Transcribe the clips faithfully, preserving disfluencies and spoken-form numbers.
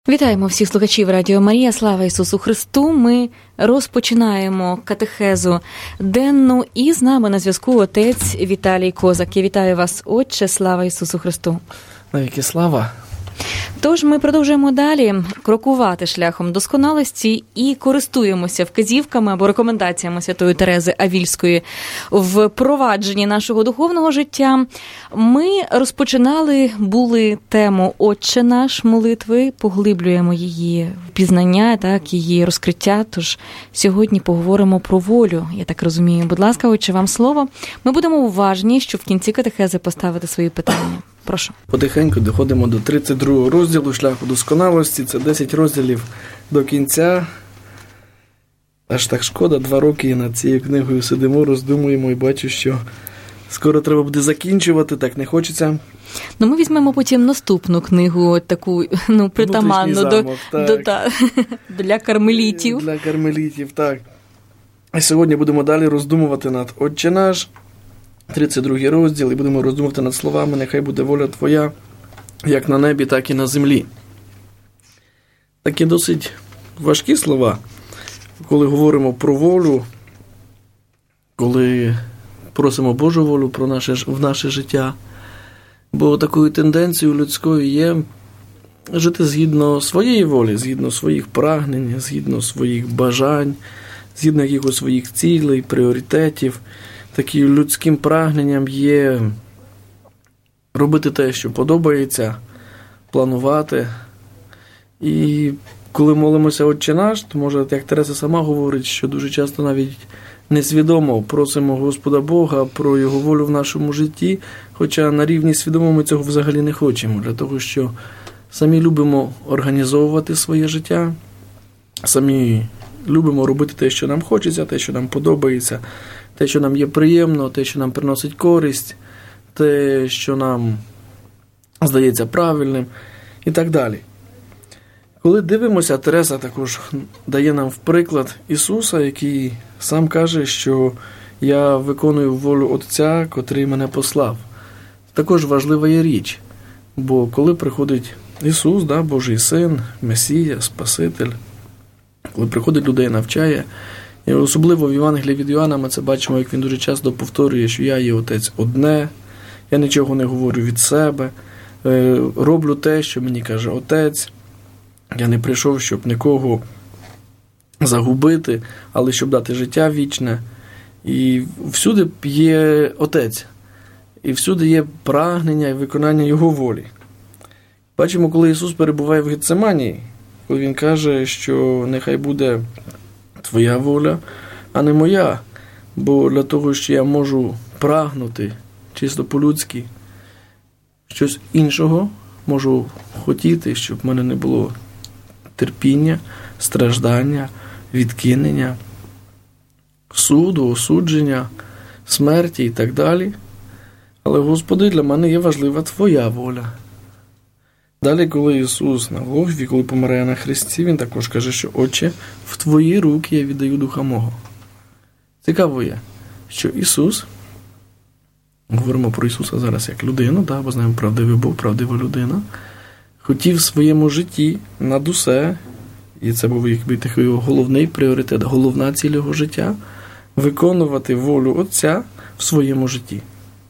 Вітаємо всіх слухачів Радіо Марія. Слава Ісусу Христу! Ми розпочинаємо катехезу денну, і з нами на зв'язку отець Віталій Козак. Я вітаю вас, отче, слава Ісусу Христу! Навіки слава! Тож ми продовжуємо далі крокувати шляхом досконалості і користуємося вказівками або рекомендаціями Святої Терези Авільської в провадженні нашого духовного життя. Ми розпочинали були тему «Отче наш» молитви, поглиблюємо її пізнання, так, її розкриття. Тож сьогодні поговоримо про волю, я так розумію. Будь ласка, отче, вам слово. Ми будемо уважні, щоб в кінці катехези поставити свої питання. Прошу. Потихеньку доходимо до тридцять другого розділу «Шляху досконалості». Це десять розділів до кінця. Аж так шкода, два роки над цією книгою сидимо, роздумуємо і бачу, що скоро треба буде закінчувати, так не хочеться. Ну, ми візьмемо потім наступну книгу, таку, ну, притаманну замок, до, до, та, для кармелітів. Для кармелітів, так. І сьогодні будемо далі роздумувати над «Отче наш», тридцять другий розділ, і будемо роздумувати над словами «Нехай буде воля Твоя, як на небі, так і на землі». Такі досить важкі слова, коли говоримо про волю, коли просимо Божу волю про наше, в наше життя. Бо такою тенденцією людською є жити згідно своєї волі, згідно своїх прагнень, згідно своїх бажань, згідно якихось своїх цілей, пріоритетів. Таким людським прагненням є робити те, що подобається, планувати. І коли молимося «Отче наш», то, може, як Тереза сама говорить, що дуже часто навіть несвідомо просимо Господа Бога про Його волю в нашому житті, хоча на рівні свідомо ми цього взагалі не хочемо, для того, що самі любимо організовувати своє життя, самі любимо робити те, що нам хочеться, те, що нам подобається, те, що нам є приємно, те, що нам приносить користь, те, що нам здається правильним і так далі. Коли дивимося, Тереза також дає нам в приклад Ісуса, який сам каже, що «Я виконую волю Отця, котрий мене послав». Також важлива є річ, бо коли приходить Ісус, да, Божий Син, Месія, Спаситель, коли приходить людей, навчає, і особливо в Євангелії від Йоанна ми це бачимо, як він дуже часто повторює, що я є Отець одне, я нічого не говорю від себе, роблю те, що мені каже Отець, я не прийшов, щоб нікого загубити, але щоб дати життя вічне. І всюди є Отець, і всюди є прагнення і виконання Його волі. Бачимо, коли Ісус перебуває в Гетсиманії, коли Він каже, що нехай буде Твоя воля, а не моя, бо для того, що я можу прагнути чисто по-людськи щось іншого, можу хотіти, щоб в мене не було терпіння, страждання, відкинення, суду, осудження, смерті і так далі. Але, Господи, для мене є важлива Твоя воля. Далі, коли Ісус на Голгофі, коли помирає на хресті, Він також каже, що «Отче, в Твої руки я віддаю Духа мого». Цікаво є, що Ісус, говоримо про Ісуса зараз як людину, да, бо знаємо, правдивий Бог, правдива людина, хотів в своєму житті над усе, і це був якби такий головний пріоритет, головна ціль його життя, виконувати волю Отця в своєму житті.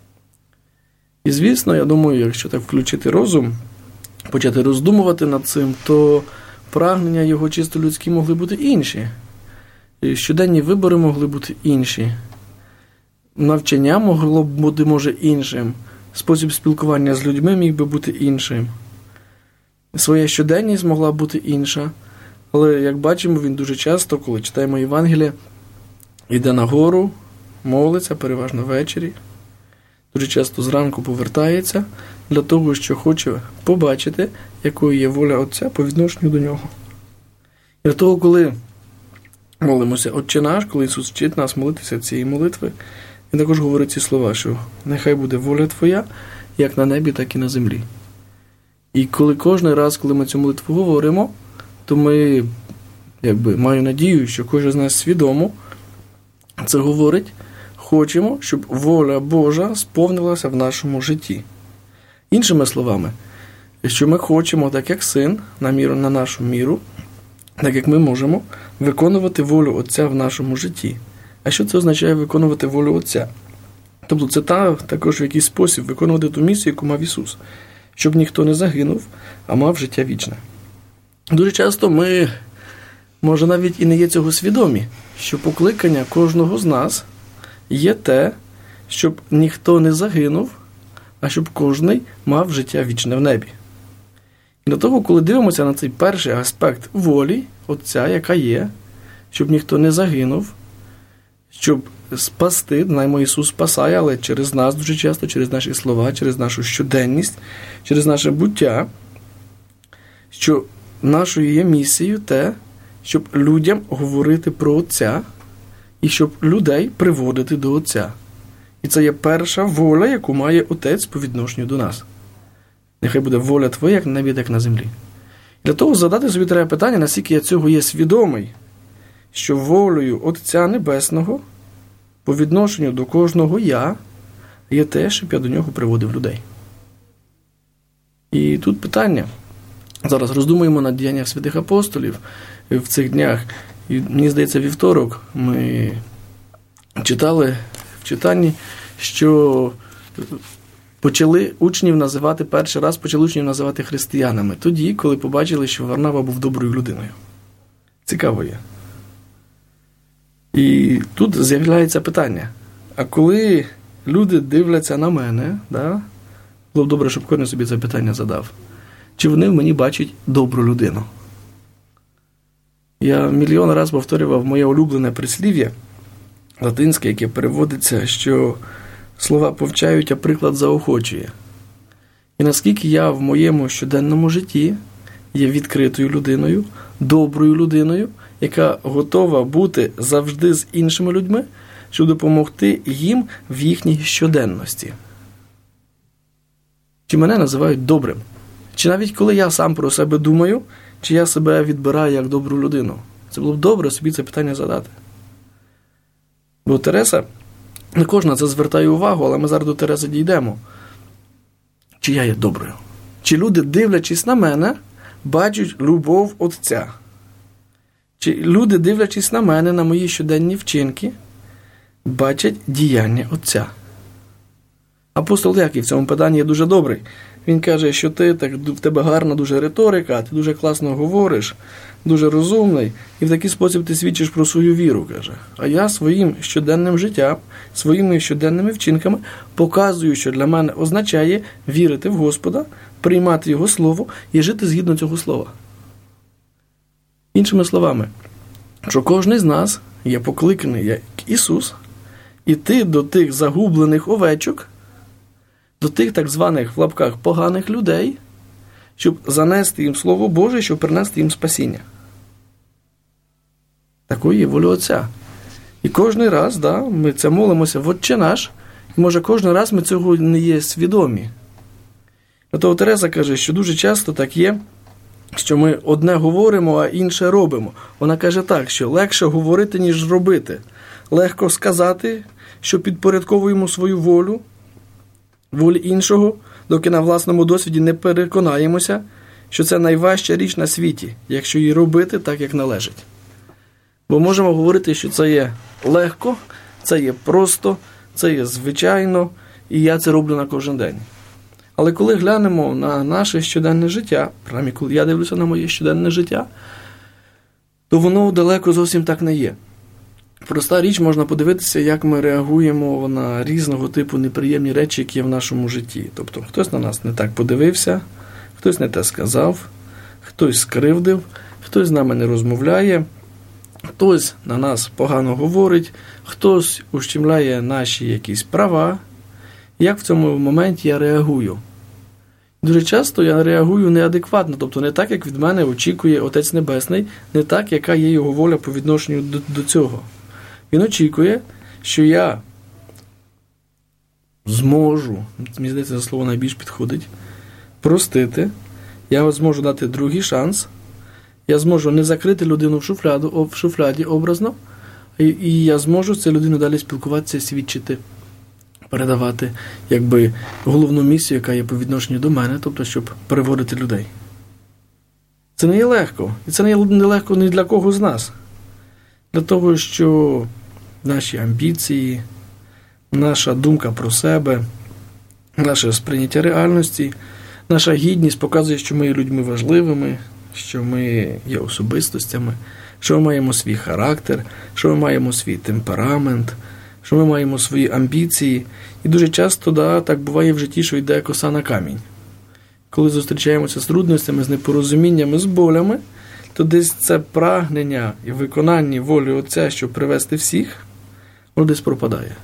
І, звісно, я думаю, якщо так включити розум, почати роздумувати над цим, то прагнення його чисто людські могли бути інші. І щоденні вибори могли бути інші. Навчання могло б бути, може, іншим. Спосіб спілкування з людьми міг би бути іншим. Своя щоденність могла б бути інша. Але, як бачимо, він дуже часто, коли читаємо Євангелія, йде на гору, молиться, переважно ввечері. Дуже часто зранку повертається для того, що хоче побачити, якою є воля Отця по відношенню до нього. І для того, коли молимося «Отче наш», коли Ісус вчить нас молитися цієї молитви, Він також говорить ці слова, що «Нехай буде воля Твоя, як на небі, так і на землі». І коли кожен раз, коли ми цю молитву говоримо, то ми, якби, маю надію, що кожен з нас свідомо це говорить, хочемо, щоб воля Божа сповнилася в нашому житті. Іншими словами, що ми хочемо, так як син, на міру, на нашу міру, так як ми можемо, виконувати волю Отця в нашому житті. А що це означає виконувати волю Отця? Тобто це та, також в якийсь спосіб виконувати ту місію, яку мав Ісус. Щоб ніхто не загинув, а мав життя вічне. Дуже часто ми, може навіть і не є цього свідомі, що покликання кожного з нас є те, щоб ніхто не загинув, а щоб кожний мав життя вічне в небі. І до того, коли дивимося на цей перший аспект волі Отця, яка є, щоб ніхто не загинув, щоб спасти, знаємо, Ісус спасає, але через нас дуже часто, через наші слова, через нашу щоденність, через наше буття, що нашою є місією те, щоб людям говорити про Отця і щоб людей приводити до Отця. І це є перша воля, яку має Отець по відношенню до нас. Нехай буде воля Твоя, як на небі, так і на землі. Для того задати собі треба питання, наскільки я цього є свідомий, що волею Отця Небесного по відношенню до кожного я є те, щоб я до нього приводив людей. І тут питання. Зараз роздумуємо над діяннях святих апостолів в цих днях. І мені здається, вівторок ми читали в читанні, що почали учнів називати, перший раз почали учнів називати християнами. Тоді, коли побачили, що Варнава був доброю людиною. Цікаво є. І тут з'являється питання. А коли люди дивляться на мене, да, було б добре, щоб кожен собі це питання задав, чи вони в мені бачать добру людину? Я мільйон разів повторював моє улюблене прислів'я латинське, яке переводиться, що слова повчають, а приклад заохочує. І наскільки я в моєму щоденному житті є відкритою людиною, доброю людиною, яка готова бути завжди з іншими людьми, щоб допомогти їм в їхній щоденності. Чи мене називають добрим? Чи навіть коли я сам про себе думаю, чи я себе відбираю як добру людину? Це було б добре собі це питання задати. Бо Тереса, не кожен на це звертає увагу, але ми зараз до Тереси дійдемо. Чи я є доброю? Чи люди, дивлячись на мене, бачать любов Отця? Чи люди, дивлячись на мене, на мої щоденні вчинки, бачать діяння Отця? Апостол Яків в цьому питанні є дуже добрий. Він каже, що ти, так, в тебе гарна дуже риторика, ти дуже класно говориш, дуже розумний, і в такий спосіб ти свідчиш про свою віру, каже. А я своїм щоденним життям, своїми щоденними вчинками показую, що для мене означає вірити в Господа, приймати Його Слово і жити згідно цього Слова. Іншими словами, що кожен з нас є покликаний, як Ісус, іти до тих загублених овечок, до тих так званих в лапках поганих людей, щоб занести їм Слово Боже, щоб принести їм спасіння. Такою є воля Отця. І кожен раз, да, ми це молимося в Отче наш, і може кожен раз ми цього не є свідомі. Тому Тереза каже, що дуже часто так є, що ми одне говоримо, а інше робимо. Вона каже так, що легше говорити, ніж робити. Легко сказати, що підпорядковуємо свою волю, волі іншого, доки на власному досвіді не переконаємося, що це найважча річ на світі, якщо її робити так, як належить. Бо можемо говорити, що це є легко, це є просто, це є звичайно, і я це роблю на кожен день. Але коли глянемо на наше щоденне життя, принаймні, коли я дивлюся на моє щоденне життя, то воно далеко зовсім так не є. Проста річ, можна подивитися, як ми реагуємо на різного типу неприємні речі, які є в нашому житті. Тобто, хтось на нас не так подивився, хтось не те сказав, хтось скривдив, хтось з нами не розмовляє, хтось на нас погано говорить, хтось ущемляє наші якісь права. Як в цьому моменті я реагую? Дуже часто я реагую неадекватно, тобто не так, як від мене очікує Отець Небесний, не так, яка є його воля по відношенню до, до цього. Він очікує, що я зможу, мені здається, це слово найбільш підходить, простити, я зможу дати другий шанс, я зможу не закрити людину в шуфляду, в шуфляді образно, і, і я зможу з цією людиною далі спілкуватися, свідчити передавати якби головну місію, яка є по відношенню до мене, тобто, щоб переводити людей. Це не є легко. І це не є легко ні для кого з нас. Для того, що наші амбіції, наша думка про себе, наше сприйняття реальності, наша гідність показує, що ми є людьми важливими, що ми є особистостями, що ми маємо свій характер, що ми маємо свій темперамент, що ми маємо свої амбіції. І дуже часто, да, так буває в житті, що йде коса на камінь. Коли зустрічаємося з трудностями, з непорозуміннями, з болями, то десь це прагнення і виконання волі Отця, щоб привести всіх, воно десь пропадає.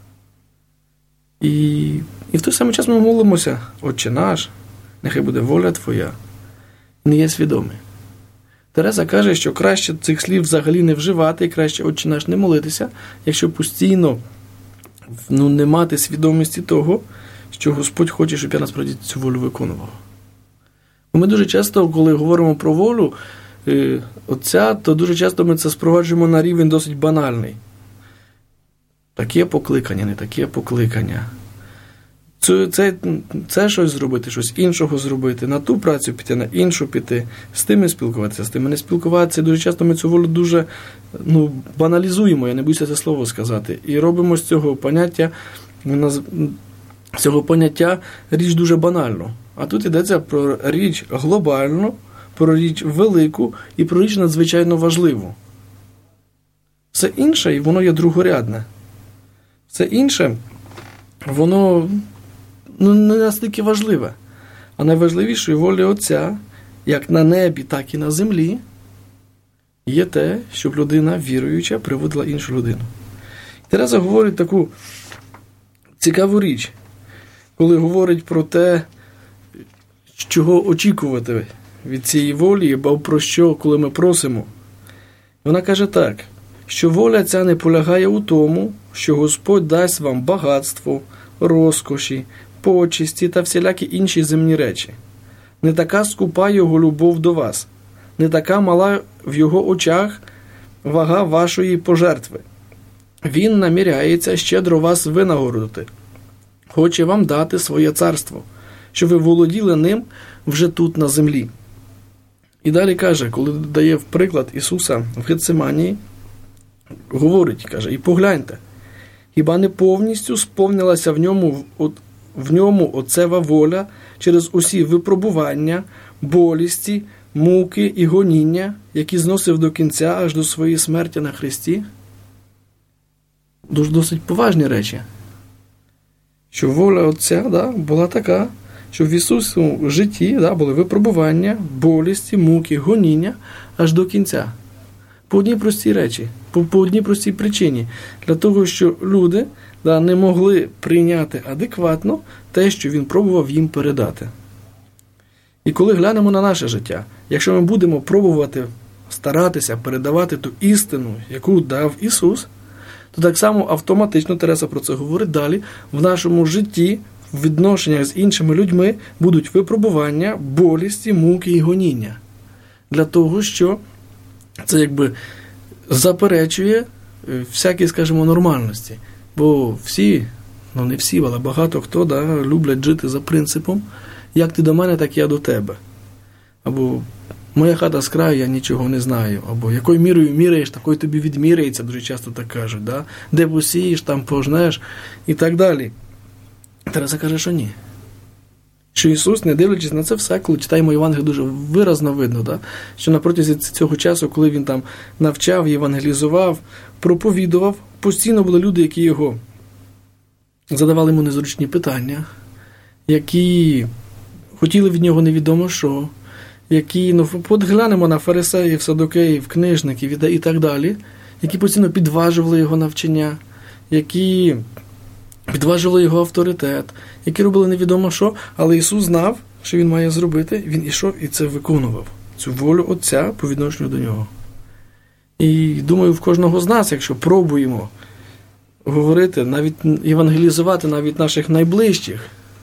І, і в той самий час ми молимося: Отче наш, нехай буде воля Твоя. Не є свідомі. Тереза каже, що краще цих слів взагалі не вживати, і краще Отче наш не молитися, якщо постійно ну, не мати свідомості того, що Господь хоче, щоб я насправді цю волю виконував. Бо ми дуже часто, коли говоримо про волю е, Отця, то дуже часто ми це спроваджуємо на рівень досить банальний. Таке покликання, не таке покликання. Це, це, це щось зробити, щось іншого зробити, на ту працю піти, на іншу піти, з тими спілкуватися, з тими не спілкуватися. Дуже часто ми цю волю дуже ну, баналізуємо, я не боюся це слово сказати, і робимо з цього поняття, з цього поняття річ дуже банальну. А тут йдеться про річ глобальну, про річ велику і про річ надзвичайно важливу. Все інше, і воно є другорядне. Все інше, воно ну, не настільки важливе. А найважливішою волею Отця, як на небі, так і на землі, є те, щоб людина віруюча приводила іншу людину. Тереза говорить таку цікаву річ, коли говорить про те, чого очікувати від цієї волі, або про що, коли ми просимо. Вона каже так, що воля ця не полягає у тому, що Господь дасть вам багатство, розкоші, почесті та всілякі інші земні речі. Не така скупа його любов до вас, не така мала в його очах вага вашої пожертви. Він наміряється щедро вас винагородити, хоче вам дати своє царство, щоб ви володіли ним вже тут на землі. І далі каже, коли дає в приклад Ісуса в Гециманії, говорить, каже, і погляньте, хіба не повністю сповнилася в ньому, в ньому Отцева воля через усі випробування, болісті, муки і гоніння, які зносив до кінця аж до своєї смерті на хресті? Дуже досить поважні речі. Що воля Отця да, була така, що в Ісусовому житті да, були випробування, болісті, муки, гоніння аж до кінця. По одній простій речі, по, по одній простій причині. Для того, що люди да, не могли прийняти адекватно те, що Він пробував їм передати. І коли глянемо на наше життя, якщо ми будемо пробувати старатися передавати ту істину, яку дав Ісус, то так само автоматично, Тереза про це говорить далі, в нашому житті, в відношеннях з іншими людьми будуть випробування, болісті, муки і гоніння. Для того, що це якби заперечує всякі, скажімо, нормальності. Бо всі, ну не всі, але багато хто да, люблять жити за принципом як ти до мене, так я до тебе. Або моя хата з краю, я нічого не знаю. Або якою мірою міряєш, такою тобі відміряється, дуже часто так кажуть. Да? Де посієш, там пожнеш і так далі. Тереза каже, що ні. Що Ісус, не дивлячись на це все, коли читаємо Євангеліє, дуже виразно видно, да? Що на протязі цього часу, коли Він там навчав, євангелізував, проповідував, постійно були люди, які його задавали йому незручні питання, які хотіли від нього невідомо що, які, ну, подглянемо на фарисеїв, садокеїв, книжників і так далі, які постійно підважували його навчання, які підважували його авторитет, які робили невідомо що, але Ісус знав, що Він має зробити, Він ішов і це виконував, цю волю Отця по відношенню до Нього. І думаю, в кожного з нас, якщо пробуємо говорити, навіть євангелізувати навіть наших найближчих,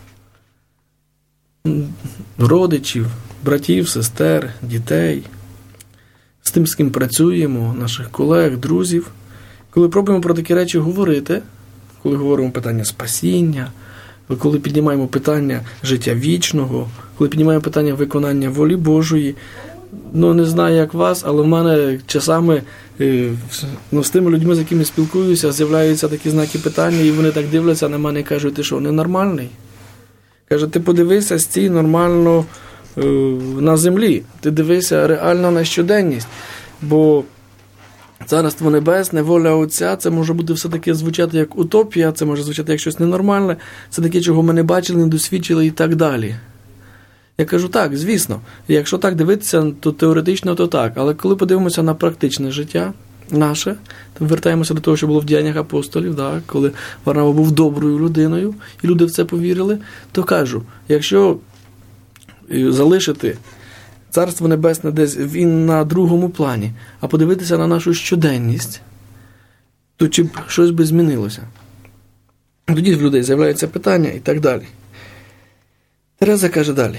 родичів, братів, сестер, дітей, з тим, з ким працюємо, наших колег, друзів, коли пробуємо про такі речі говорити, коли говоримо питання спасіння, коли піднімаємо питання життя вічного, коли піднімаємо питання виконання волі Божої. Ну, не знаю, як вас, але в мене часами ну, з тими людьми, з якими спілкуюся, з'являються такі знаки питання, і вони так дивляться на мене і кажуть, ти що, ненормальний? Каже, ти подивися, стій нормально е, на землі, ти дивися реально на щоденність, бо Царство Небесне, воля Отця, це може бути все-таки звучати як утопія, це може звучати як щось ненормальне, це таке, чого ми не бачили, не досвідчили і так далі. Я кажу, так, звісно, якщо так дивитися, то теоретично то так, але коли подивимося на практичне життя наше, то вертаємося до того, що було в Діяннях апостолів, да, коли Варнава був доброю людиною, і люди в це повірили, то кажу, якщо залишити Царство Небесне десь він на другому плані, а подивитися на нашу щоденність, то чи б щось би змінилося? Тоді в людей з'являються питання і так далі. Тереза каже далі.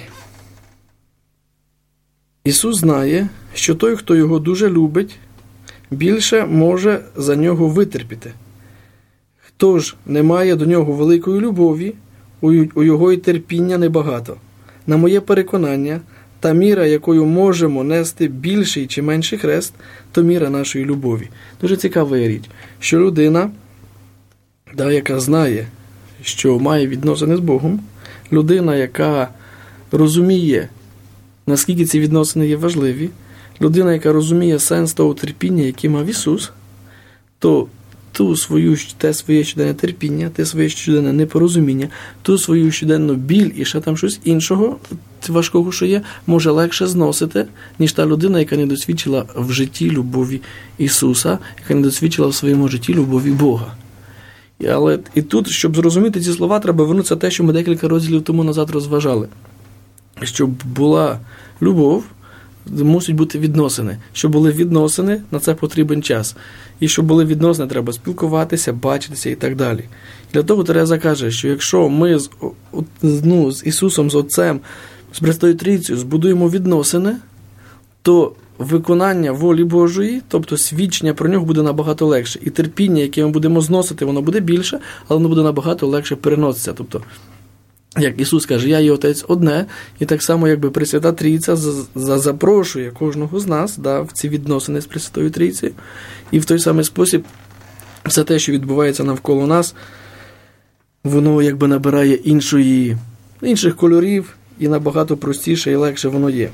Ісус знає, що той, хто його дуже любить, більше може за нього витерпіти. Хто ж не має до нього великої любові, у його і терпіння небагато. На моє переконання, та міра, якою можемо нести більший чи менший хрест, то міра нашої любові. Дуже цікава річ, що людина, да, яка знає, що має відносини з Богом, людина, яка розуміє, наскільки ці відносини є важливі, людина, яка розуміє сенс того терпіння, який мав Ісус, то ту свою, те своє щоденне терпіння, те своє щоденне непорозуміння, ту свою щоденну біль і ще там щось іншого важкого, що є, може легше зносити, ніж та людина, яка не досвідчила в житті любові Ісуса, яка не досвідчила в своєму житті любові Бога. І, але і тут, щоб зрозуміти ці слова, треба вернутися те, що ми декілька розділів тому назад розважали. Щоб була любов, мусять бути відносини. Щоб були відносини, на це потрібен час. І щоб були відносини, треба спілкуватися, бачитися і так далі. І для того Тереза каже, що якщо ми з, ну, з Ісусом, з Отцем, з Престою Трійцею збудуємо відносини, то виконання волі Божої, тобто свідчення про нього буде набагато легше. І терпіння, яке ми будемо зносити, воно буде більше, але воно буде набагато легше переноситися. Тобто, як Ісус каже, я і Отець одне, і так само, якби Пресвята Трійця запрошує кожного з нас, да, в ці відносини з Пресвятою Трійцею, і в той самий спосіб все те, що відбувається навколо нас, воно якби набирає іншої, інших кольорів, і набагато простіше і легше воно є.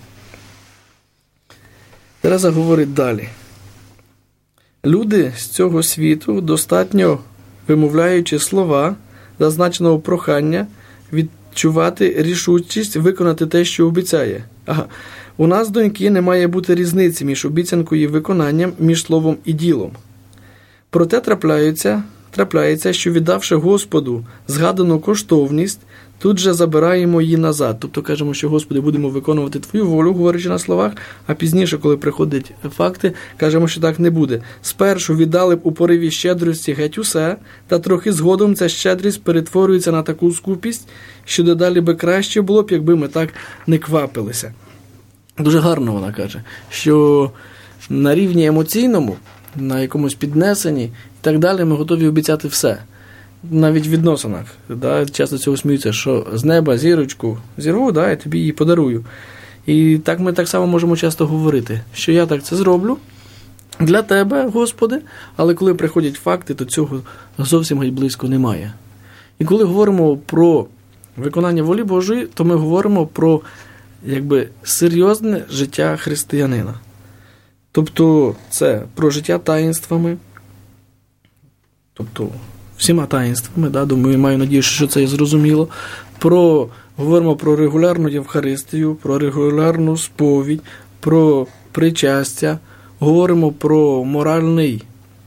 Тереза говорить далі. Люди з цього світу, достатньо вимовляючи слова зазначеного прохання, відчувати рішучість виконати те, що обіцяє. Ага. У нас, доньки, не має бути різниці між обіцянкою і виконанням, між словом і ділом. Проте трапляється, трапляється, що віддавши Господу згадану коштовність, тут же забираємо її назад. Тобто кажемо, що, Господи, будемо виконувати Твою волю, говорячи на словах, а пізніше, коли приходять факти, кажемо, що так не буде. Спершу віддали б у пориві щедрості геть усе, та трохи згодом ця щедрість перетворюється на таку скупість, що дедалі би краще було б, якби ми так не квапилися. Дуже гарно вона каже, що на рівні емоційному, на якомусь піднесенні і так далі ми готові обіцяти все. Навіть в відносинах, да, часто цього сміються, що з неба зірочку зірву, да, я тобі її подарую. І так ми так само можемо часто говорити, що я так це зроблю для тебе, Господи, але коли приходять факти, то цього зовсім геть близько немає. І коли говоримо про виконання волі Божої, то ми говоримо про якби серйозне життя християнина. Тобто це про життя таїнствами, тобто всіма таїнствами, да, думаю, маю надію, що це є зрозуміло. Про, говоримо про регулярну Євхаристію, про регулярну сповідь, про причастя, говоримо про моральний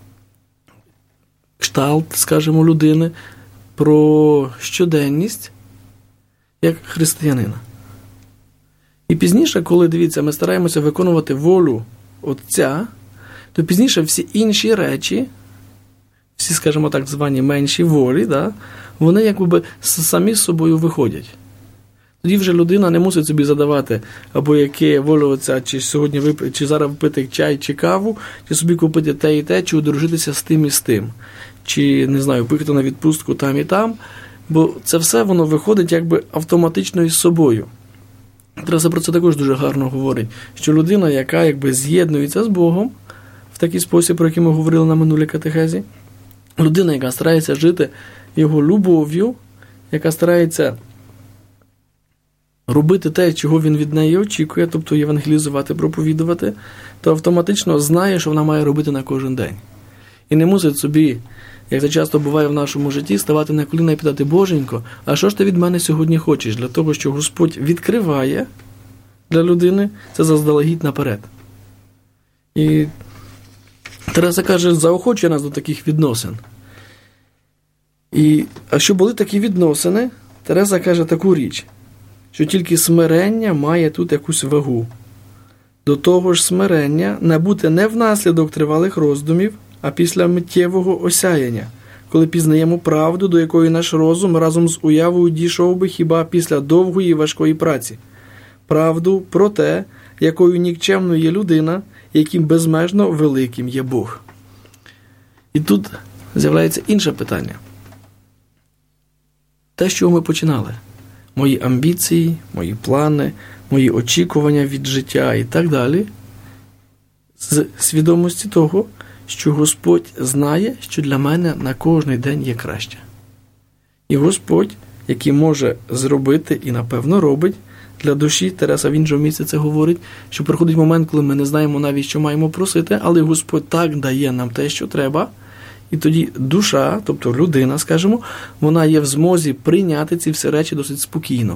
кшталт, скажімо, людини, про щоденність як християнина. І пізніше, коли, дивіться, ми стараємося виконувати волю Отця, то пізніше всі інші речі, всі, скажімо так, звані менші волі, да, вони якби самі з собою виходять. Тоді вже людина не мусить собі задавати, або яке волю Отця, чи сьогодні випити, чи зараз випити чай, чи каву, чи собі купити те і те, чи одружитися з тим і з тим. чи, не знаю, поїхати на відпустку там і там, бо це все воно виходить якби автоматично із собою. Тереса про це також дуже гарно говорить, що людина, яка якби з'єднується з Богом в такий спосіб, про який ми говорили на минулій катехезі, людина, яка старається жити його любов'ю, яка старається робити те, чого він від неї очікує, тобто євангелізувати, проповідувати, то автоматично знає, що вона має робити на кожен день. І не мусить собі, як це часто буває в нашому житті, ставати на коліна і питати: Боженько, а що ж ти від мене сьогодні хочеш? Для того, що Господь відкриває для людини це заздалегідь наперед. І Тереса каже, заохочує нас до таких відносин. І, а щоб були такі відносини, Тереса каже таку річ, що тільки смирення має тут якусь вагу. До того ж смирення набуте не внаслідок тривалих роздумів, а після миттєвого осяяння, коли пізнаємо правду, до якої наш розум разом з уявою дійшов би хіба після довгої і важкої праці. Правду про те, якою нікчемною є людина, яким безмежно великим є Бог. І тут з'являється інше питання. Те, з чого ми починали. Мої амбіції, мої плани, мої очікування від життя і так далі. З свідомості того, що Господь знає, що для мене на кожний день є краще. І Господь, який може зробити і, напевно, робить, для душі, Тереса в іншому місці це говорить, що приходить момент, коли ми не знаємо навіть, що маємо просити, але Господь так дає нам те, що треба, і тоді душа, тобто людина, скажімо, вона є в змозі прийняти ці всі речі досить спокійно.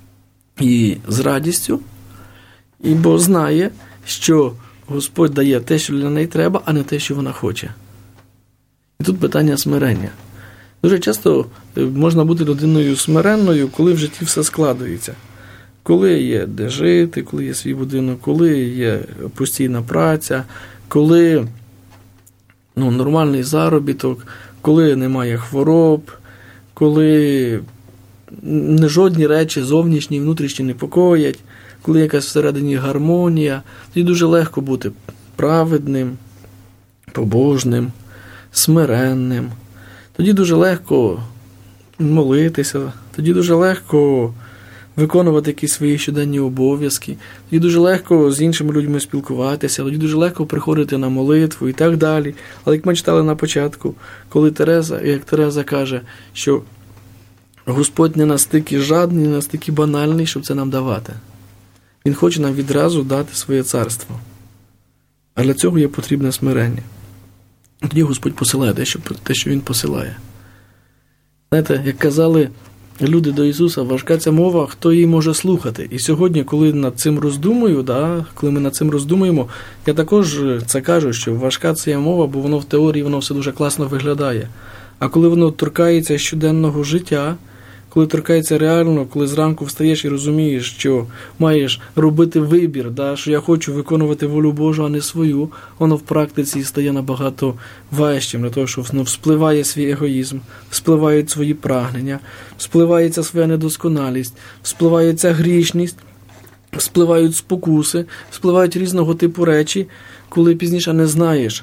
І з радістю, і бо знає, що Господь дає те, що для неї треба, а не те, що вона хоче. І тут питання смирення. Дуже часто можна бути людиною смиренною, коли в житті все складується. Коли є де жити, коли є свій будинок, коли є постійна праця, коли ну, нормальний заробіток, коли немає хвороб, коли не жодні речі зовнішні і внутрішні не покоять, коли якась всередині гармонія, тоді дуже легко бути праведним, побожним, смиренним. Тоді дуже легко молитися, тоді дуже легко виконувати якісь свої щоденні обов'язки, тоді дуже легко з іншими людьми спілкуватися, тоді дуже легко приходити на молитву і так далі. Але як ми читали на початку, коли Тереза, як Тереза каже, що Господь не настільки жадний, не настільки банальний, щоб це нам давати. Він хоче нам відразу дати своє царство. А для цього є потрібне смирення. Тоді Господь посилає те, що, те, що Він посилає. Знаєте, як казали люди до Ісуса, важка ця мова, хто її може слухати. І сьогодні, коли над цим роздумую, да, коли ми над цим роздумуємо, я також це кажу, що важка ця мова, бо воно в теорії, воно все дуже класно виглядає. А коли воно торкається щоденного життя, коли торкається реально, коли зранку встаєш і розумієш, що маєш робити вибір, да, що я хочу виконувати волю Божу, а не свою, воно в практиці стає набагато важчим, для того, що воно вспливає свій егоїзм, вспливають свої прагнення, вспливається своя недосконалість, вспливається грішність, вспливають спокуси, вспливають різного типу речі, коли пізніше не знаєш,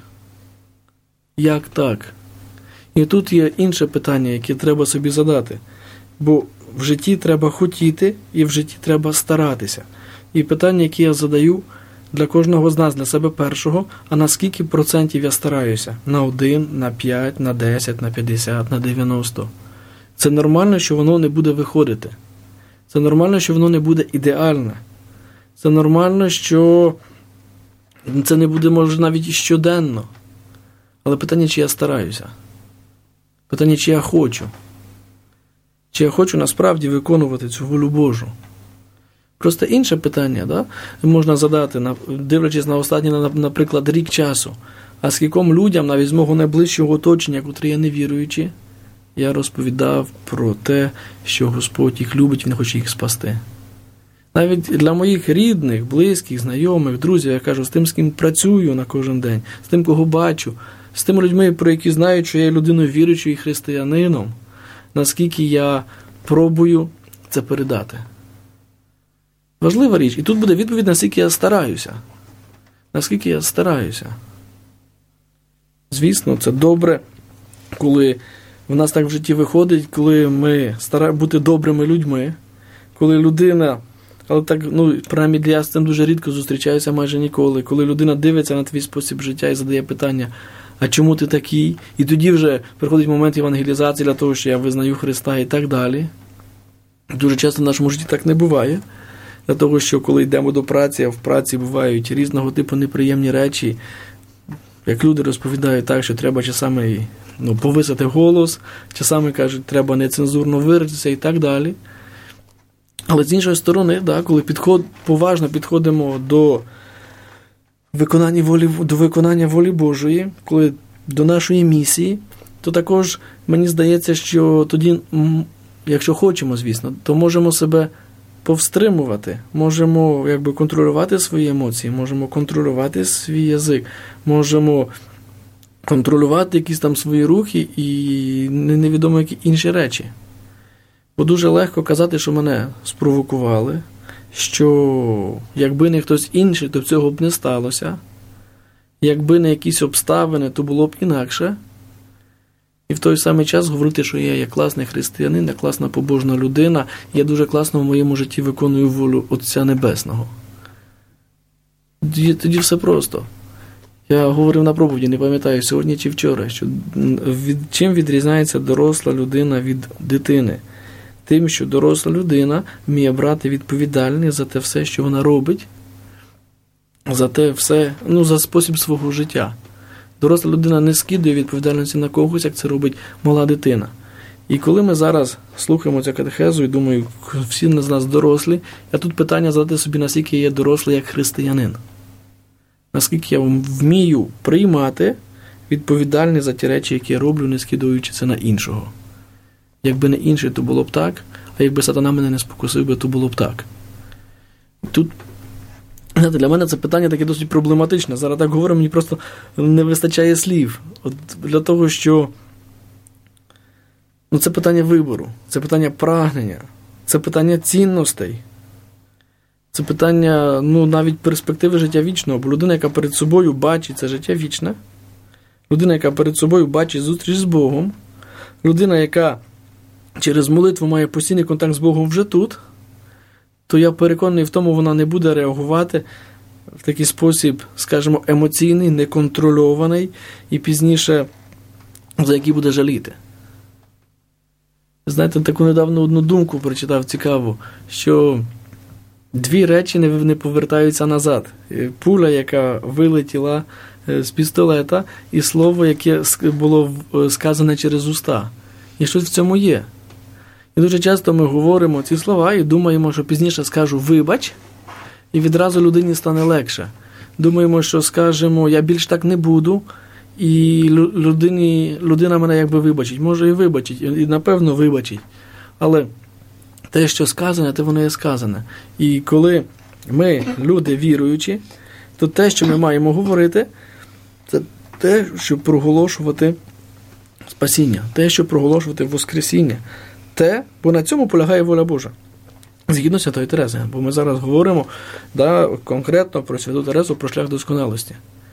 як так. І тут є інше питання, яке треба собі задати. Бо в житті треба хотіти і в житті треба старатися. І питання, яке я задаю для кожного з нас, для себе першого, а на скільки процентів я стараюся? На один, на п'ять, на десять, на п'ятдесят, на дев'яносто. Це нормально, що воно не буде виходити. Це нормально, що воно не буде ідеальне. Це нормально, що це не буде, може, навіть і щоденно. Але питання, чи я стараюся? Питання, чи я хочу? Чи я хочу насправді виконувати цю волю Божу? Просто інше питання, да, можна задати, дивлячись на останній, наприклад, рік часу. А скільком людям, навіть з мого найближчого оточення, котрі є невіруючі, я розповідав про те, що Господь їх любить, Він хоче їх спасти. Навіть для моїх рідних, близьких, знайомих, друзів, я кажу, з тим, з ким працюю на кожен день, з тим, кого бачу, з тими людьми, про які знають, що я є людиною віруючою і християнином, наскільки я пробую це передати. Важлива річ. І тут буде відповідь, наскільки я стараюся. Наскільки я стараюся. Звісно, це добре коли в нас так в житті виходить, коли ми стараємося бути добрими людьми, коли людина, але так, ну, принаймні я з цим дуже рідко зустрічаюся, майже ніколи, коли людина дивиться на твій спосіб життя і задає питання, а чому ти такий? І тоді вже приходить момент евангелізації для того, що я визнаю Христа і так далі. Дуже часто в нашому житті так не буває. Для того, що коли йдемо до праці, а в праці бувають різного типу неприємні речі, як люди розповідають так, що треба часами ну, повисити голос, часами кажуть, треба нецензурно виразитися і так далі. Але з іншої сторони, да, коли підход, поважно підходимо до виконання волі, до виконання волі Божої, коли до нашої місії, то також мені здається, що тоді, якщо хочемо, звісно, то можемо себе повстримувати, можемо якби контролювати свої емоції, можемо контролювати свій язик, можемо контролювати якісь там свої рухи і невідомо які інші речі. Бо дуже легко казати, що мене спровокували, що якби не хтось інший, то цього б не сталося, якби не якісь обставини, то було б інакше. І в той самий час говорити, що я є класний християнин, я класна побожна людина, я дуже класно в моєму житті виконую волю Отця Небесного. Тоді, тоді все просто. Я говорив на проповіді, не пам'ятаю, сьогодні чи вчора, що від, чим відрізняється доросла людина від дитини? Тим, що доросла людина вміє брати відповідальність за те все, що вона робить, за те все, ну, за спосіб свого життя. Доросла людина не скидує відповідальності на когось, як це робить мала дитина. І коли ми зараз слухаємо цю катехезу, і думаю, всі з нас дорослі, а тут питання задати собі, наскільки я є дорослий як християнин. Наскільки я вмію приймати відповідальність за ті речі, які я роблю, не скидуючи це на іншого. Якби не інший, то було б так, а якби сатана мене не спокусив би, то було б так. Тут, знаєте, для мене це питання таке досить проблематичне. Зараз так говорю, мені просто не вистачає слів. От для того, що ну, це питання вибору, це питання прагнення, це питання цінностей, це питання ну, навіть перспективи життя вічного. Бо людина, яка перед собою бачить це життя вічне, людина, яка перед собою бачить зустріч з Богом, людина, яка через молитву має постійний контакт з Богом вже тут, то я переконаний в тому, вона не буде реагувати в такий спосіб, скажімо, емоційний, неконтрольований і пізніше за який буде жаліти. Знаєте, таку недавно одну думку прочитав цікаву, що дві речі не, не повертаються назад. Пуля, яка вилетіла з пістолета, і слово, яке було сказане через уста. І щось в цьому є. І дуже часто ми говоримо ці слова і думаємо, що пізніше скажу «вибач», і відразу людині стане легше. Думаємо, що скажемо «я більш так не буду», і людині, людина мене якби вибачить. Може і вибачить, і напевно вибачить. Але те, що сказане, те воно є сказане. І коли ми, люди віруючі, то те, що ми маємо говорити, це те, щоб проголошувати спасіння, те, щоб проголошувати воскресіння. Те, бо на цьому полягає воля Божа. Згідно Святої Терези. Бо ми зараз говоримо да, конкретно про Святу Терезу, про шлях досконалості.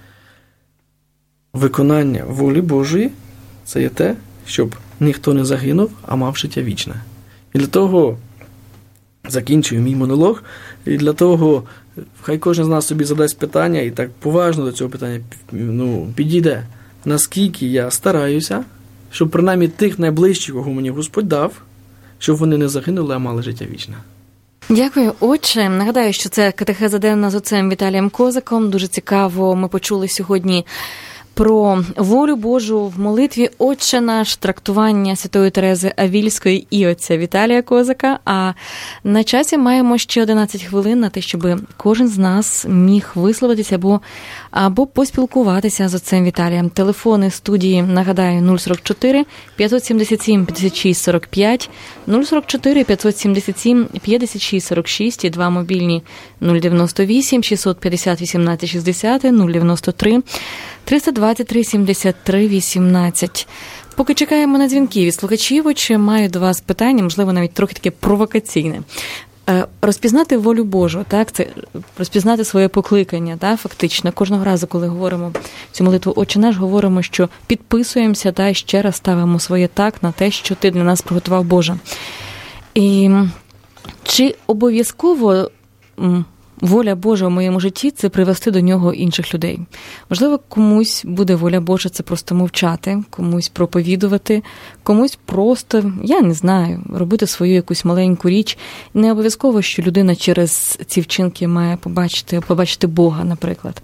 Виконання волі Божої – це є те, щоб ніхто не загинув, а мав життя вічне. І для того закінчую мій монолог, і для того хай кожен з нас собі задасть питання і так поважно до цього питання ну, підійде. Наскільки я стараюся, щоб принаймні тих найближчих, кого мені Господь дав, щоб вони не загинули, а мали життя вічне. Дякую, отче. Нагадаю, що це катехеза денна з отцем Віталієм Козаком. Дуже цікаво ми почули сьогодні про волю Божу в молитві «Отче наш», трактування Святої Терези Авільської і отця Віталія Козака. А на часі маємо ще одинадцять хвилин на те, щоб кожен з нас міг висловитися або, або поспілкуватися з отцем Віталієм. Телефони студії, нагадаю, нуль сорок чотири п'ятсот сімдесят сім п'ятдесят шість сорок п'ять, нуль сорок чотири п'ятсот сімдесят сім п'ятдесят шість сорок шість і два мобільні нуль дев'яносто вісім шістсот п'ятдесят вісімнадцять шістдесят, нуль дев'яносто три триста двадцять три сімдесят три вісімнадцять. Поки чекаємо на дзвінки від слухачів, чи маю до вас питання, можливо, навіть трохи таке провокаційне. Розпізнати волю Божу, так, це розпізнати своє покликання, так, фактично. Кожного разу, коли говоримо цю молитву «Отче наш», говоримо, що підписуємося та і ще раз ставимо своє так на те, що ти для нас приготував, Боже. І чи обов'язково воля Божа в моєму житті – це привести до нього інших людей? Можливо, комусь буде воля Божа – це просто мовчати, комусь проповідувати, комусь просто, я не знаю, робити свою якусь маленьку річ. Не обов'язково, що людина через ці вчинки має побачити, побачити Бога, наприклад.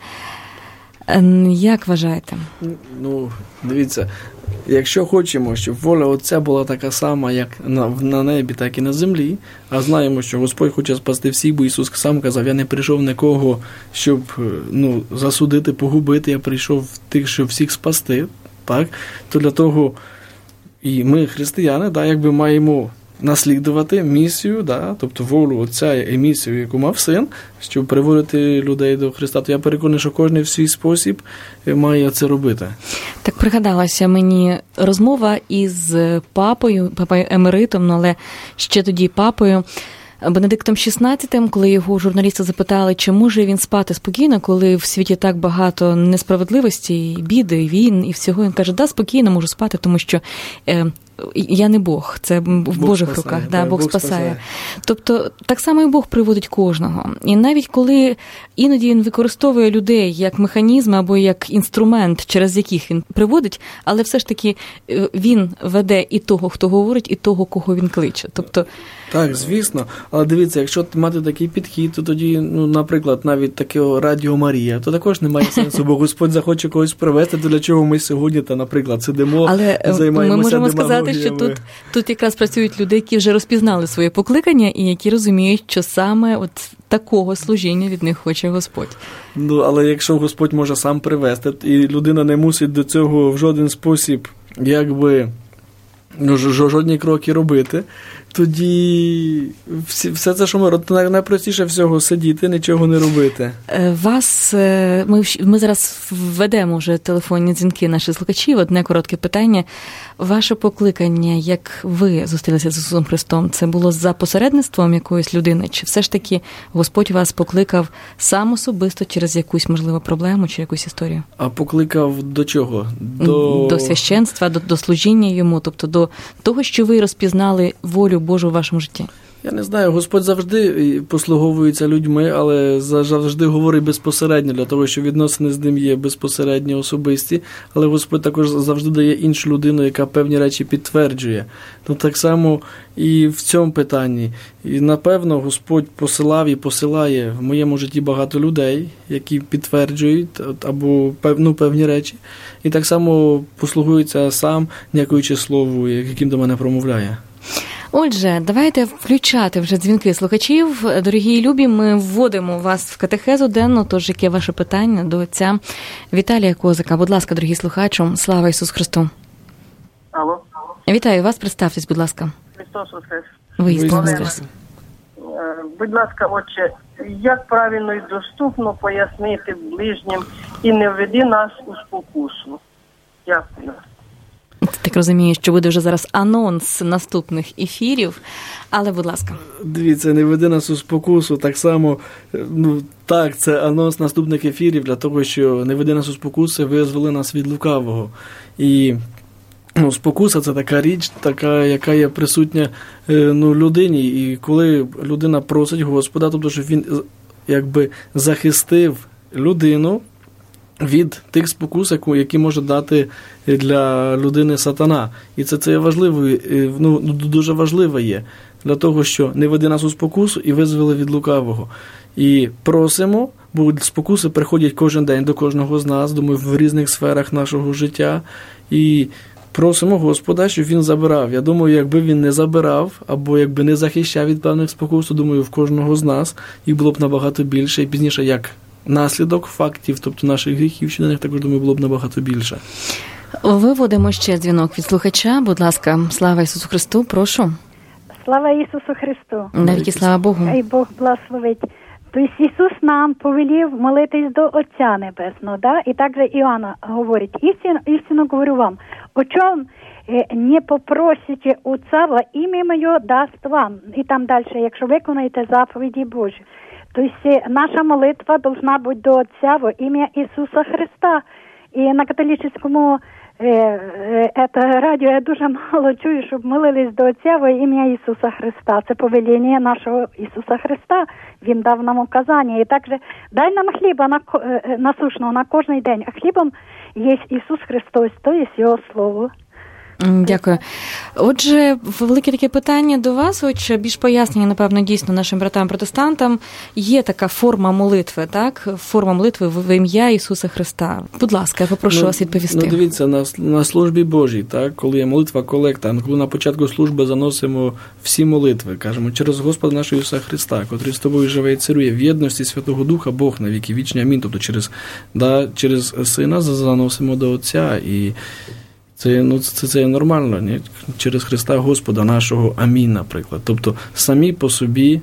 Як вважаєте? Ну, дивіться, якщо хочемо, щоб воля Отця була така сама, як на, на небі, так і на землі, а знаємо, що Господь хоче спасти всіх, бо Ісус сам казав, я не прийшов нікого, щоб ну, засудити, погубити, я прийшов тих, щоб всіх спасти, так? То для того і ми, християни, да, якби маємо наслідувати місію, да, тобто волю Отця і місію, яку мав Син, щоб приводити людей до Христа. То я переконаний, що кожен в свій спосіб має це робити. Так пригадалася мені розмова із папою, папою Емеритом, ну, але ще тоді папою, Бенедиктом шістнадцятим, коли його журналісти запитали, чи може він спати спокійно, коли в світі так багато несправедливості, і біди, і війн, і всього. Він каже, да, спокійно можу спати, тому що е, я не Бог, це в Бог Божих спасає, руках, да, Бог, Бог Бог спасає. спасає. Тобто, так само і Бог приводить кожного. І навіть коли іноді він використовує людей як механізми або як інструмент, через яких він приводить, але все ж таки він веде і того, хто говорить, і того, кого він кличе. Тобто, так, звісно. Але дивіться, якщо мати такий підхід, то тоді, ну, наприклад, навіть таке Радіо Марія, то також немає сенсу, бо Господь захоче когось привести, то для чого ми сьогодні, та, наприклад, сидимо, але займаємося ми можемо демагогіями. сказати, що тут, тут якраз працюють люди, які вже розпізнали своє покликання і які розуміють, що саме от такого служіння від них хоче Господь. Ну, але якщо Господь може сам привести, і людина не мусить до цього в жоден спосіб, якби, ну, жодні кроки робити, тоді всі, все це, що ми робимо, найпростіше всього сидіти, нічого не робити. Вас, ми, ми зараз введемо вже телефонні дзвінки наших слухачів. Одне коротке питання. Ваше покликання, як ви зустрілися з Ісусом Христом, це було за посередництвом якоїсь людини? Чи все ж таки Господь вас покликав сам особисто через якусь, можливо, проблему чи якусь історію? А покликав до чого? До, до священства, до, до служіння йому, тобто до того, що ви розпізнали волю Божу у вашому житті? Я не знаю, Господь завжди послуговується людьми, але завжди говорить безпосередньо, для того, що відносини з ним є безпосередньо особисті, але Господь також завжди дає іншу людину, яка певні речі підтверджує. Ну, так само і в цьому питанні. І, напевно, Господь посилав і посилає в моєму житті багато людей, які підтверджують або ну, певні речі, і так само послугується сам, дякуючи слову, яким до мене промовляє. Отже, давайте включати вже дзвінки слухачів. Дорогі і любі, ми вводимо вас в катехезу денну, тож яке ваше питання до отця Віталія Козака. Будь ласка, дорогі слухачу, слава Ісусу Христу. Алло. Вітаю вас, представтесь, будь ласка. Христос Воскрес. Воістину Воскрес. Будь ласка, отче, як правильно і доступно пояснити ближнім і не введи нас у спокусу? Дякую. Так розумію, що буде вже зараз анонс наступних ефірів, але, будь ласка. Дивіться, не веди нас у спокусу, так само, ну, так, це анонс наступних ефірів, для того, що не веди нас у спокусу, визволи нас від лукавого. І, ну, спокуса – це така річ, така, яка є присутня, ну, людині, і коли людина просить Господа, тобто, щоб він, якби, захистив людину від тих спокус, які може дати для людини сатана. І це, це важливо, ну, дуже важливо є. Для того, що не веди нас у спокусу і визволи від лукавого. І просимо, бо спокуси приходять кожен день до кожного з нас, думаю, в різних сферах нашого життя. І просимо Господа, щоб він забирав. Я думаю, якби він не забирав, або якби не захищав від певних спокус, думаю, в кожного з нас їх було б набагато більше. І пізніше, як наслідок фактів, тобто наших гріхів, що на них також, думаю, було б набагато більше. Виводимо ще дзвінок від слухача. Будь ласка, слава Ісусу Христу, прошу. Слава Ісусу Христу. Навіки слава Богу. Хай Бог благословить. Тобто Ісус нам повелів молитись до Отця Небесного, да? І також Іоанна говорить, істину, істину говорю вам, о чому не попросите Отца во ім'я Моє, дасть вам. І там далі, якщо виконаєте заповіді Божі. Тобто наша молитва должна бути до Отця во ім'я Ісуса Христа. І на католицькому е, е, це радіо я дуже мало чую, щоб молились до Отця во ім'я Ісуса Христа. Це повеління нашого Ісуса Христа. Він дав нам указання. І також дай нам хліба на, насушного на кожний день. А хлібом є Ісус Христос, то є Його Слово. Дякую. Отже, велике таке питання до вас, отже, більш пояснення, напевно, дійсно нашим братам-протестантам. Є така форма молитви, так? Форма молитви в ім'я Ісуса Христа. Будь ласка, я попрошу ну, вас відповісти. Ну, дивіться, на, на службі Божій, так? Коли є молитва колекта, коли на початку служби заносимо всі молитви, кажемо, через Господа нашого Ісуса Христа, котрий з тобою живе і царує, в єдності Святого Духа, Бог на віки вічні, амінь. Тобто через, да, через Сина заносимо до Отця і Це, ну, це, це нормально, ні? Через Христа Господа нашого, амінь, наприклад. Тобто самі по собі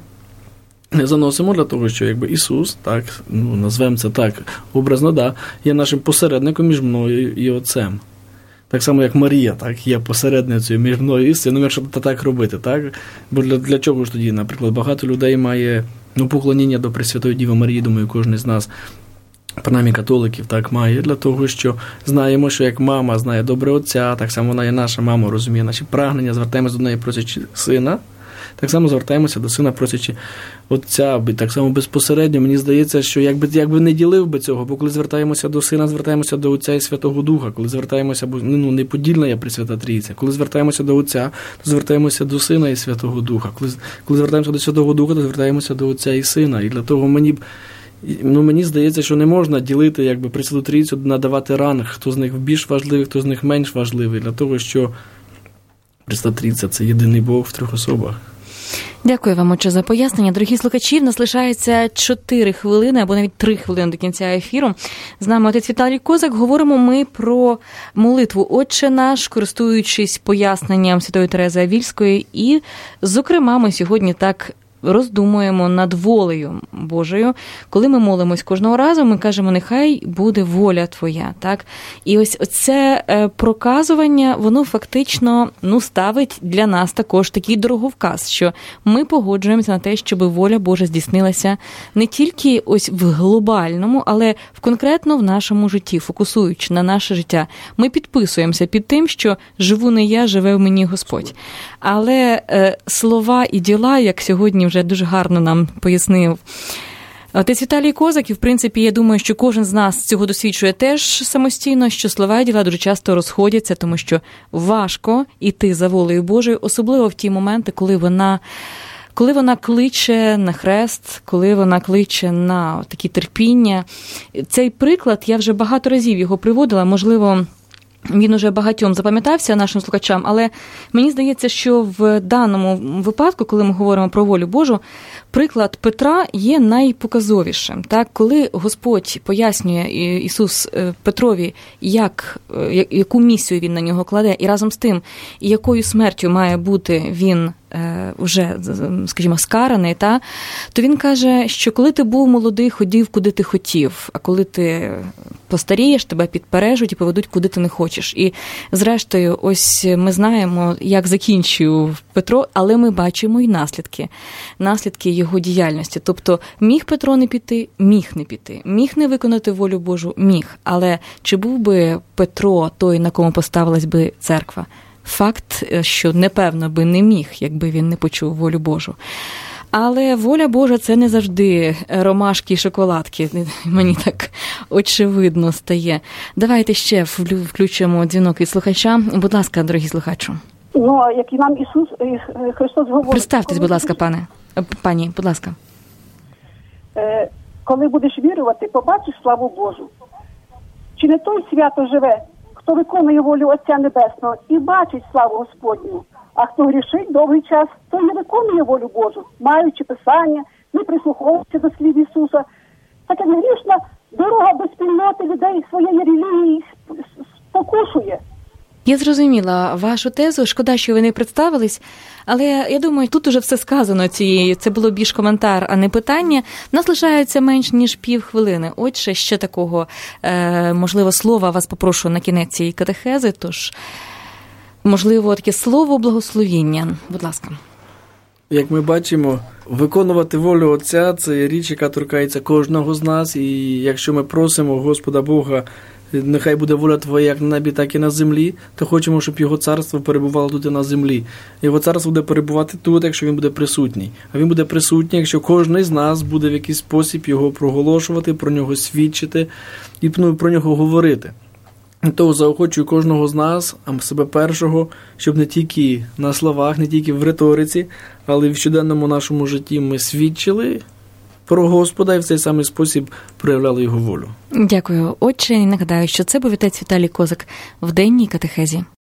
не заносимо для того, що якби Ісус, так, ну, назвемо це так, образно, да, є нашим посередником між мною і Отцем. Так само, як Марія, так, є посередницею між мною і Сином, якщо так робити, так? Бо для, для чого ж тоді, наприклад, багато людей має, ну, поклоніння до Пресвятої Діви Марії, думаю, кожен з нас, принаймні католиків, так, має, для того, що знаємо, що як мама знає добре Отця, так само вона є наша мама, розуміє наші прагнення, звертаємося до неї, просячи Сина, так само звертаємося до Сина, просячи Отця, так само безпосередньо. Мені здається, що якби, якби не ділив би цього, бо коли звертаємося до Сина, звертаємося до Отця і Святого Духа, коли звертаємося, бо ну, неподільна є Пресвята Трійця, коли звертаємося до Отця, то звертаємося до Сина і Святого Духа, коли, коли звертаємося до Святого Духа, то звертаємося до Отця і Сина, і для того мені б Ну, мені здається, що не можна ділити, якби, Пресвяту Трійцю, надавати ранг, хто з них більш важливий, хто з них менш важливий, для того, що Пресвята Трійця – це єдиний Бог в трьох особах. Дякую вам, отче, за пояснення. Дорогі слухачі, в нас лишається чотири хвилини, або навіть три хвилини до кінця ефіру. З нами отець Віталій Козак. Говоримо ми про молитву «Отче наш», користуючись поясненням Святої Терези Авільської. І, зокрема, ми сьогодні так роздумуємо над волею Божою. Коли ми молимось кожного разу, ми кажемо, нехай буде воля твоя, так? І ось це проказування, воно фактично, ну, ставить для нас також такий дороговказ, що ми погоджуємося на те, щоб воля Божа здійснилася не тільки ось в глобальному, але в конкретно в нашому житті, фокусуючи на наше життя. Ми підписуємося під тим, що живу не я, живе в мені Господь. Але е, слова і діла, як сьогодні вже дуже гарно нам пояснив отець Віталій Козак, і, в принципі, я думаю, що кожен з нас цього досвідчує теж самостійно, що слова і діла дуже часто розходяться, тому що важко йти за волею Божою, особливо в ті моменти, коли вона, коли вона кличе на хрест, коли вона кличе на такі терпіння. Цей приклад, я вже багато разів його приводила, можливо, він уже багатьом запам'ятався нашим слухачам, але мені здається, що в даному випадку, коли ми говоримо про волю Божу, приклад Петра є найпоказовішим. Так, коли Господь пояснює Ісус Петрові, як, яку місію він на нього кладе, і разом з тим, якою смертю має бути він вже, скажімо, скараний, та, то він каже, що коли ти був молодий, ходив, куди ти хотів, а коли ти постарієш, тебе підпережуть і поведуть, куди ти не хочеш. І, зрештою, ось ми знаємо, як закінчив Петро, але ми бачимо і наслідки. Наслідки його діяльності. Тобто, міг Петро не піти? Міг не піти. Міг не виконати волю Божу? Міг. Але чи був би Петро той, на кому поставилась би церква? Факт, що, непевно, би не міг, якби він не почув волю Божу. Але воля Божа – це не завжди ромашки і шоколадки. Мені так очевидно стає. Давайте ще включимо дзвінок від слухача. Будь ласка, дорогі слухачу. Ну, як і нам Ісус, Христос говорить... Представтесь, будь ласка, пане. Пані, будь ласка. Коли будеш вірувати, побачиш славу Божу. Чи не той свято живе, хто виконує волю Отця Небесного і бачить славу Господню, а хто грішить довгий час, той не виконує волю Божу, маючи Писання, не прислуховуючи до слів Ісуса. Так як грішна дорога до спільноти людей своєї релігії спокушує. Я зрозуміла вашу тезу, шкода, що ви не представились, але я думаю, тут уже все сказано цією, це було більш коментар, а не питання. Нас лишається менш ніж пів хвилини. Отже, ще такого, е, можливо, слова вас попрошу на кінець цієї катехези, тож можливо, таке слово благословіння. Будь ласка. Як ми бачимо, виконувати волю Отця – це річ, яка торкається кожного з нас. І якщо ми просимо Господа Бога, нехай буде воля Твоя як на небі, так і на землі, то хочемо, щоб Його царство перебувало тут і на землі. Його царство буде перебувати тут, якщо Він буде присутній. А Він буде присутній, якщо кожен з нас буде в якийсь спосіб Його проголошувати, про Нього свідчити і про Нього говорити. Тому заохочую кожного з нас, а себе першого, щоб не тільки на словах, не тільки в риториці, але й в щоденному нашому житті ми свідчили про Господа і в цей самий спосіб проявляли Його волю. Дякую, Отче. І нагадаю, що це був отець Віталій Козак в денній катехезі.